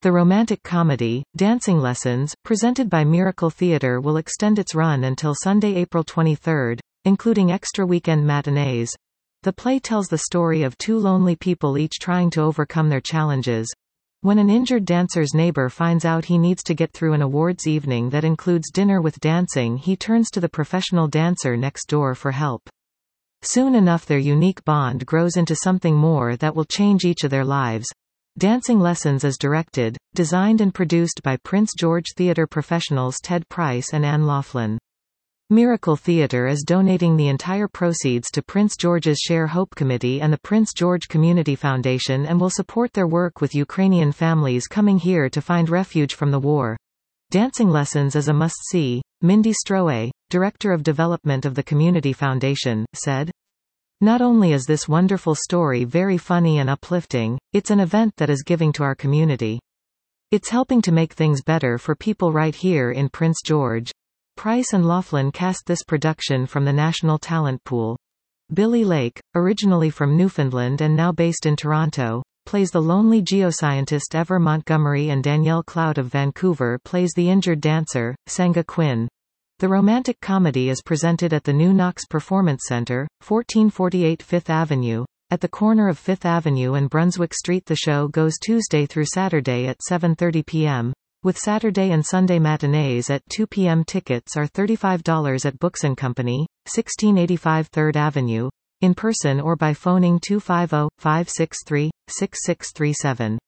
The romantic comedy, Dancing Lessons, presented by Miracle Theatre will extend its run until Sunday, April 23, including extra weekend matinees. The play tells the story of two lonely people each trying to overcome their challenges. When an injured dancer's neighbor finds out he needs to get through an awards evening that includes dinner with dancing, he turns to the professional dancer next door for help. Soon enough, their unique bond grows into something more that will change each of their lives. Dancing Lessons is directed, designed and produced by Prince George Theatre professionals Ted Price and Anne Laughlin. Miracle Theatre is donating the entire proceeds to Prince George's Share Hope Committee and the Prince George Community Foundation and will support their work with Ukrainian families coming here to find refuge from the war. Dancing Lessons is a must-see, Mindy Stroe, Director of Development of the Community Foundation, said. Not only is this wonderful story very funny and uplifting, it's an event that is giving to our community. It's helping to make things better for people right here in Prince George. Price and Laughlin cast this production from the National Talent Pool. Billy Lake, originally from Newfoundland and now based in Toronto, plays the lonely geoscientist Ever Montgomery, and Danielle Cloud of Vancouver plays the injured dancer, Sangha Quinn. The romantic comedy is presented at the New Knox Performance Center, 1448 Fifth Avenue, at the corner of Fifth Avenue and Brunswick Street. The show goes Tuesday through Saturday at 7:30 p.m., with Saturday and Sunday matinees at 2 p.m. Tickets are $35 at Books & Company, 1685 3rd Avenue, in person or by phoning 250-563-6637.